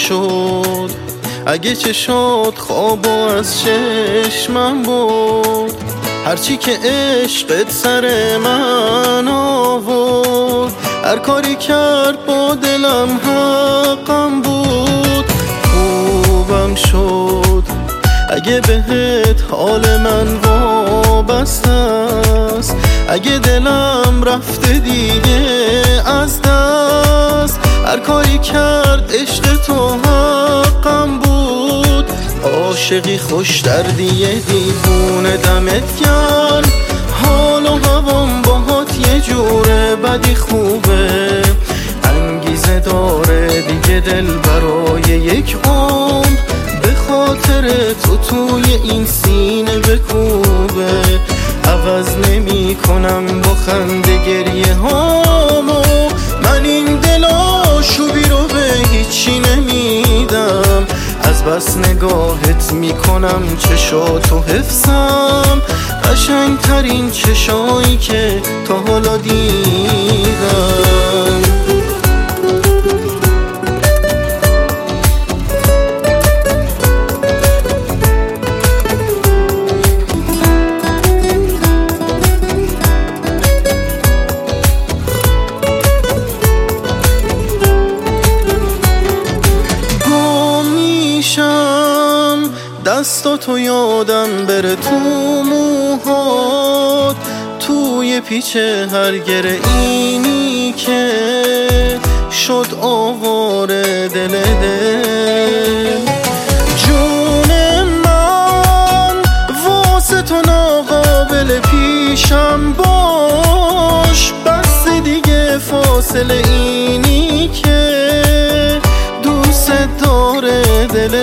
شد اگه چشات خوابو از چشمم بود، هرچی که عشقت سر من آورد، هر کاری کرد با دلم حقم بود. خوبم شد اگه بهت حال من وابسته است، اگه دلم رفته دیگه از دست، هر کاری کرد عشق تو حقم بود. عاشقی خوش دردیه دیوونه دمت گرم، حال و هوام باهات یه جوره بدی خوبه، انگیزه داره دیگه دل برای یک عمر به خاطر تو توی این سینه بکوبه. عوض نمی کنم با خنده گریه هامو، من این دل آشوبی رو به هیچی نمیدم، از بس نگاهت میکنم چشاتو حفظم، قشنگترین چشایی که تا حالا دیدم. دستاتو یادم بره تو موهات، توی پیچ هر گره اینی که شد آواره دل جون من، واسه تو ناقابل پیشم باش، بس دیگه فاصله اینی که دوست داره دل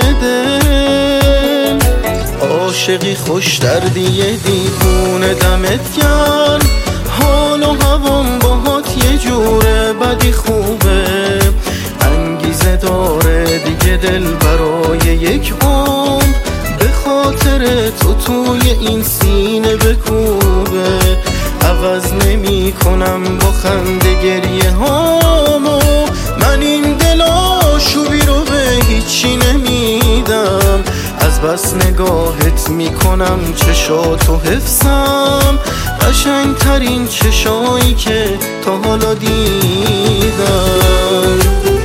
عاشقی خوش دردیه دیوونه دمت گرم، حال و هوام باهات یه جوره بدی خوبه، انگیزه داره دیگه دل برای یک عمر به خاطر تو توی این سینه بکوبه. عوض نمی کنم با خنده گریه هامو، من این دل آشوبی رو به هیچی نمیدم، از بس نگاهت میکنم چشاتو حفظم، قشنگترین چشایی که تا حالا دیدم.